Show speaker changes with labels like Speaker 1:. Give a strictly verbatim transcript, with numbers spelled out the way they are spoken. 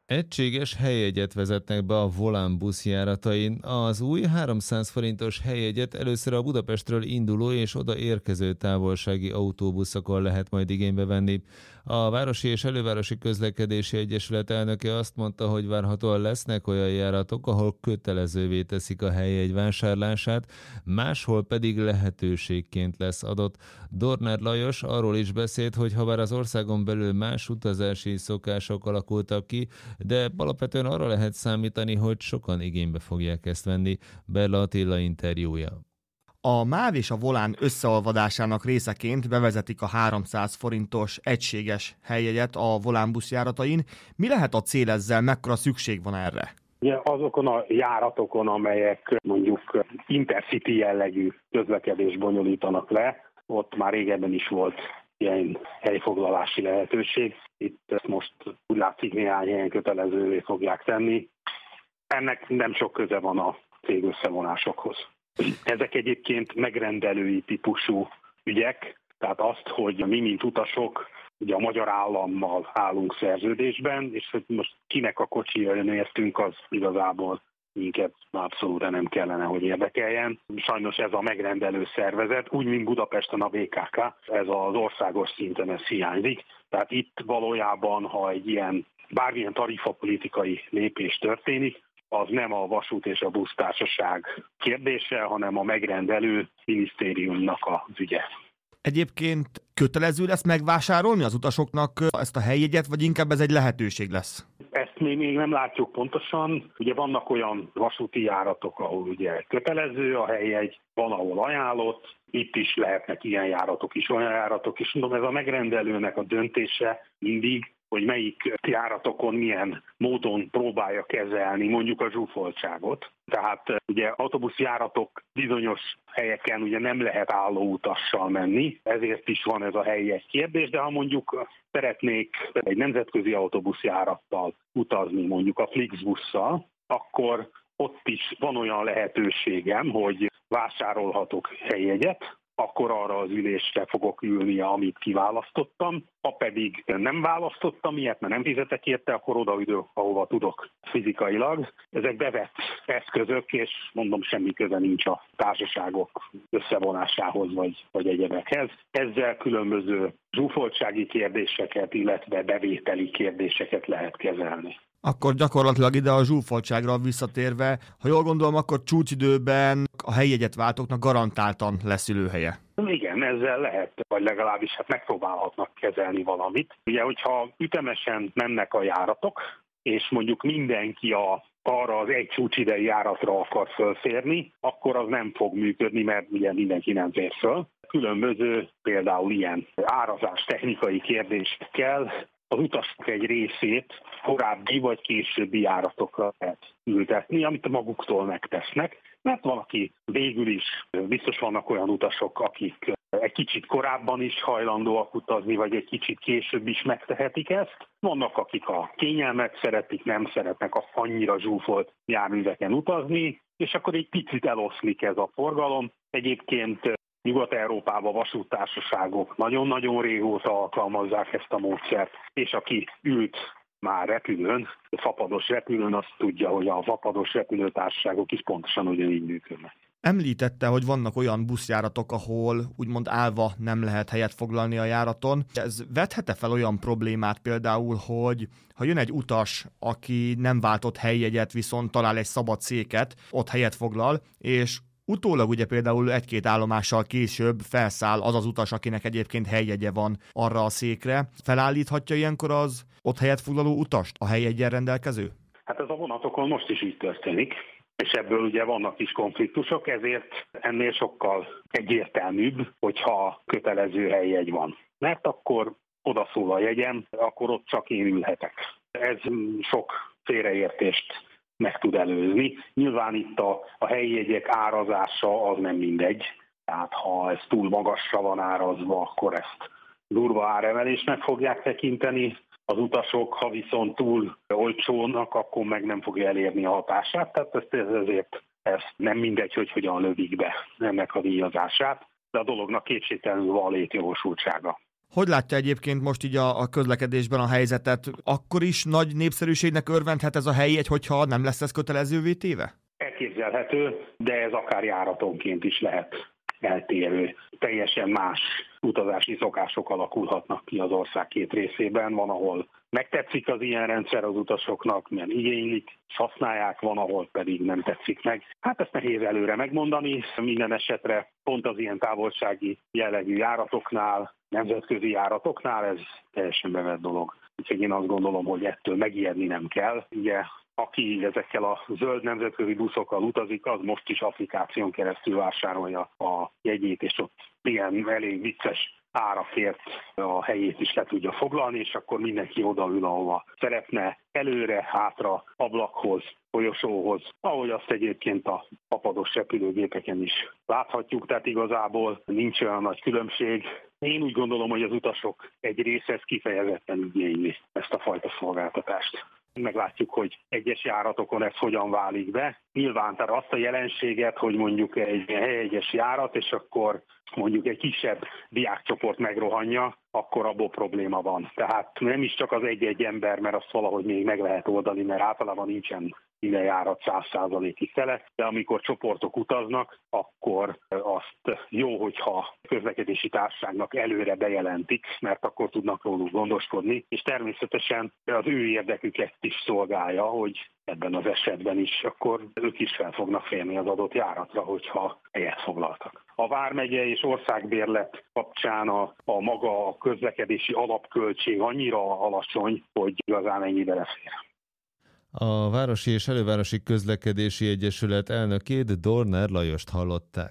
Speaker 1: Egységes helyjegyet vezetnek be a Volán buszjáratain. Az új háromszáz forintos helyjegyet először a Budapestről induló és oda érkező távolsági autóbuszokon lehet majd igénybe venni. A Városi és Elővárosi Közlekedési Egyesület elnöke azt mondta, hogy várhatóan lesznek olyan járatok, ahol kötelezővé teszik a helyjegy vásárlását, máshol pedig lehetőségként lesz adott. Dornár Lajos arról is beszélt, hogy habár az országon belül más utazási szokások alakultak ki, de alapvetően arra lehet számítani, hogy sokan igénybe fogják ezt venni. Bella Attila interjúja.
Speaker 2: A MÁV és a Volán összeolvadásának részeként bevezetik a háromszáz forintos egységes helyjegyet a Volán buszjáratain. Mi lehet a cél ezzel, mekkora szükség van erre?
Speaker 3: Ugye azokon a járatokon, amelyek mondjuk intercity jellegű közlekedést bonyolítanak le, ott már régebben is volt ilyen helyfoglalási lehetőség. Itt most úgy látszik néhány helyen kötelezővé fogják tenni. Ennek nem sok köze van a cég összevonásokhoz. Ezek egyébként megrendelői típusú ügyek, tehát azt, hogy mi, mint utasok, ugye a magyar állammal állunk szerződésben, és hogy most kinek a kocsija jön értünk, az igazából minket abszolút nem kellene, hogy érdekeljen. Sajnos ez a megrendelő szervezet, úgy, mint Budapesten a vé ká ká, ez az országos szinten ez hiányzik. Tehát itt valójában, ha egy ilyen bármilyen tarifapolitikai lépés történik, az nem a vasút és a busztársaság kérdése, hanem a megrendelő minisztériumnak az ügye.
Speaker 2: Egyébként kötelező lesz megvásárolni az utasoknak ezt a helyjegyet, vagy inkább ez egy lehetőség lesz?
Speaker 3: Ezt még, még nem látjuk pontosan. Ugye vannak olyan vasúti járatok, ahol ugye kötelező a helyjegy, van, ahol ajánlott, itt is lehetnek ilyen járatok is, olyan járatok is. Mondom, ez a megrendelőnek a döntése mindig, hogy melyik járatokon milyen módon próbálja kezelni mondjuk a zsúfoltságot. Tehát ugye autóbuszjáratok bizonyos helyeken ugye nem lehet állóutassal menni, ezért is van ez a helyjegy kérdés, de ha mondjuk szeretnék egy nemzetközi autóbuszjárattal utazni, mondjuk a Flixbusszal, akkor ott is van olyan lehetőségem, hogy vásárolhatok helyjegyet, akkor arra az ülésre fogok ülni, amit kiválasztottam. Ha pedig nem választottam ilyet, mert nem fizetek érte, akkor odaüdök, ahova tudok fizikailag. Ezek bevett eszközök, és mondom, semmi köze nincs a társaságok összevonásához, vagy, vagy egyebekhez. Ezzel különböző zsúfoltsági kérdéseket, illetve bevételi kérdéseket lehet kezelni.
Speaker 2: Akkor gyakorlatilag ide a zsúfoltságra visszatérve, ha jól gondolom, akkor csúcsidőben a helyjegyet váltóknak garantáltan lesz ülőhelye.
Speaker 3: Igen, ezzel lehet, vagy legalábbis hát megpróbálhatnak kezelni valamit. Ugye, hogyha ütemesen mennek a járatok, és mondjuk mindenki a, arra az egy csúcsidei járatra akar fölférni, akkor az nem fog működni, mert ugye mindenki nem fér föl. Különböző például ilyen árazás technikai kérdésekkel az utasok egy részét korábbi vagy későbbi járatokra lehet ültetni, amit maguktól megtesznek, mert van, aki végül is, biztos vannak olyan utasok, akik egy kicsit korábban is hajlandóak utazni, vagy egy kicsit később is megtehetik ezt. Vannak, akik a kényelmet szeretik, nem szeretnek a annyira zsúfolt járműveken utazni, és akkor egy picit eloszlik ez a forgalom. Egyébként Nyugat-Európában vasúttársaságok nagyon-nagyon régóta alkalmazzák ezt a módszert, és aki ült már repülőn, fapados repülőn, azt tudja, hogy a fapados repülőtársaságok is pontosan ugyanígy működnek.
Speaker 2: Említette, hogy vannak olyan buszjáratok, ahol úgymond állva nem lehet helyet foglalni a járaton. Ez vethet-e fel olyan problémát például, hogy ha jön egy utas, aki nem váltott helyjegyet, viszont talál egy szabad széket, ott helyet foglal, és utólag ugye például egy-két állomással később felszáll az az utas, akinek egyébként helyjegye van arra a székre. Felállíthatja ilyenkor az ott helyet foglaló utast, a helyjeggyel rendelkező?
Speaker 3: Hát ez a vonatokon most is így történik, és ebből ugye vannak is konfliktusok, ezért ennél sokkal egyértelműbb, hogyha kötelező helyjegy van. Mert akkor odaszól a jegyem, akkor ott csak én ülhetek. Ez sok félreértést meg tud előzni. Nyilván itt a, a helyi jegyek árazása az nem mindegy. Tehát ha ez túl magasra van árazva, akkor ezt durva áremelésnek fogják tekinteni. Az utasok, ha viszont túl olcsónak, akkor meg nem fogja elérni a hatását. Tehát ezt, ezért ez nem mindegy, hogy hogyan lövik be ennek a díjazását. De a dolognak kétségtelenül van létjogosultsága.
Speaker 2: Hogy látja egyébként most így a, a közlekedésben a helyzetet? Akkor is nagy népszerűségnek örvendhet ez a helyjegy, hogyha nem lesz ez kötelezővé téve?
Speaker 3: Elképzelhető, de ez akár járatonként is lehet eltérő. Teljesen más utazási szokások alakulhatnak ki az ország két részében. Van, ahol megtetszik az ilyen rendszer az utasoknak, mert igénylik, használják, van, ahol pedig nem tetszik meg. Hát ezt nehéz előre megmondani. Minden esetre pont az ilyen távolsági jellegű járatoknál, nemzetközi járatoknál ez teljesen bevett dolog. Úgyhogy én azt gondolom, hogy ettől megijedni nem kell. Ugye, aki ezekkel a zöld nemzetközi buszokkal utazik, az most is applikáción keresztül vásárolja a jegyét, és ott ilyen elég vicces árakért a helyét is le tudja foglalni, és akkor mindenki odaül, ahova szeretne, előre, hátra, ablakhoz, folyosóhoz, ahogy azt egyébként a papados repülőgépeken is láthatjuk, tehát igazából nincs olyan nagy különbség. Én úgy gondolom, hogy az utasok egy része ezt kifejezetten igényli, ezt a fajta szolgáltatást. Meglátjuk, hogy egyes járatokon ez hogyan válik be. Nyilván tehát azt a jelenséget, hogy mondjuk egy helyegyes járat, és akkor mondjuk egy kisebb diákcsoport megrohanja, akkor abból probléma van. Tehát nem is csak az egy-egy ember, mert azt valahogy még meg lehet oldani, mert általában nincsen minden járat száz százalékig tele, de amikor csoportok utaznak, akkor azt jó, hogyha közlekedési társaságnak előre bejelentik, mert akkor tudnak róluk gondoskodni, és természetesen az ő érdeküket is szolgálja, hogy ebben az esetben is, akkor ők is fel fognak férni az adott járatra, hogyha helyet foglaltak. A vármegye és országbérlet kapcsán a, a maga a közlekedési alapköltség annyira alacsony, hogy igazán ennyi belefér.
Speaker 1: A Városi és Elővárosi Közlekedési Egyesület elnökét, Dorner Lajost hallották.